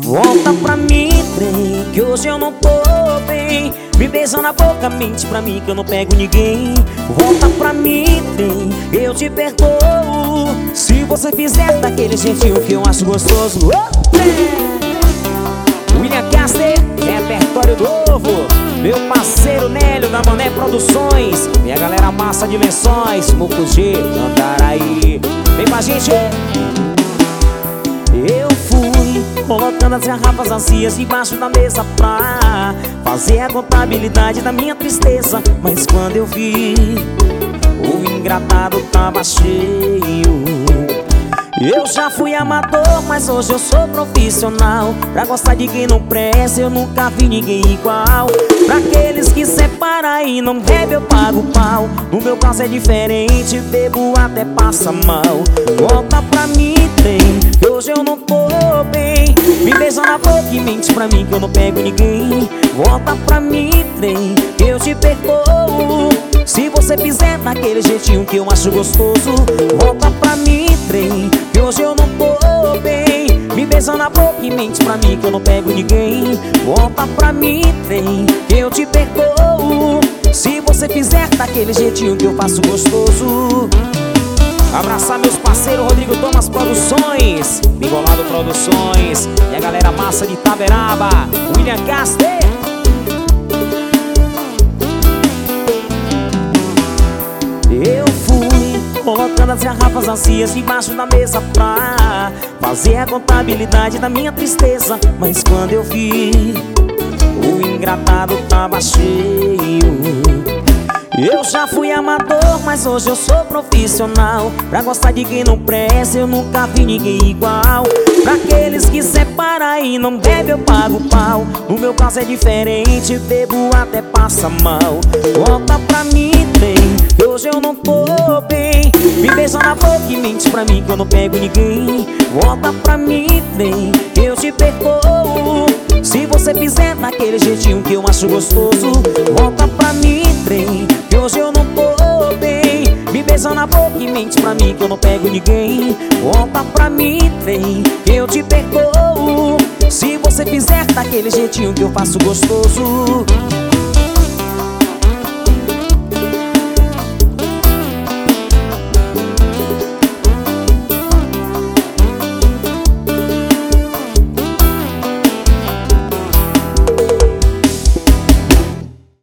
Volta pra mim, trem, que hoje eu não tô bem. Me beija na boca, mente pra mim que eu não pego ninguém. Volta pra mim, trem, eu te perdoo se você fizer daquele jeitinho que eu acho gostoso. William Caster, repertório novo. Meu parceiro Nélio da Mané Produções. Minha galera massa de Lençóis, Mucugê, Andaraí. Vem com a gente. Eu fui colocando as garrafas vazias debaixo da mesa pra fazer a contabilidade da minha tristeza. Mas quando eu vi, o engradado tava cheio. Eu já fui amador, mas hoje eu sou profissional. Pra gostar de quem não presta, eu nunca vi ninguém igual. Pra aqueles que separam e não bebe, eu pago pau. No meu caso é diferente, bebo até passa mal. Volta pra mim, trem, que hoje eu não tô bem. Me beija na boca e mente pra mim que eu não pego ninguém. Volta pra mim, trem, que eu te perdoo se você fizer daquele jeitinho que eu acho gostoso. Volta pra mim, trem, que hoje eu não tô bem. Me beija na boca e mente pra mim que eu não pego ninguém. Volta pra mim, trem, que eu te perdoo se você fizer daquele jeitinho que eu faço gostoso. Abraçar meus parceiros Rodrigo Thomas Produções, Bigolado Produções e a galera massa de Itaberaba, William Caster. Eu fui colocando as garrafas vazias debaixo da mesa pra fazer a contabilidade da minha tristeza. Mas quando eu vi, o engradado tava cheio. Eu já fui amador, mas hoje eu sou profissional. Pra gostar de quem não presta, eu nunca vi ninguém igual. Pra aqueles que separam e não bebe, eu pago pau. No meu caso é diferente, bebo até passa mal. Volta pra mim, trem, que hoje eu não tô bem. Me beija na boca e mente pra mim que eu não pego ninguém. Volta pra mim, trem, que eu te perdoo se você fizer daquele jeitinho que eu acho gostoso. Volta pra mim, trem, que hoje eu não tô bem. Me beija na boca e mente pra mim que eu não pego ninguém. Volta pra mim, trem, que eu te perdoo se você fizer daquele jeitinho que eu faço gostoso.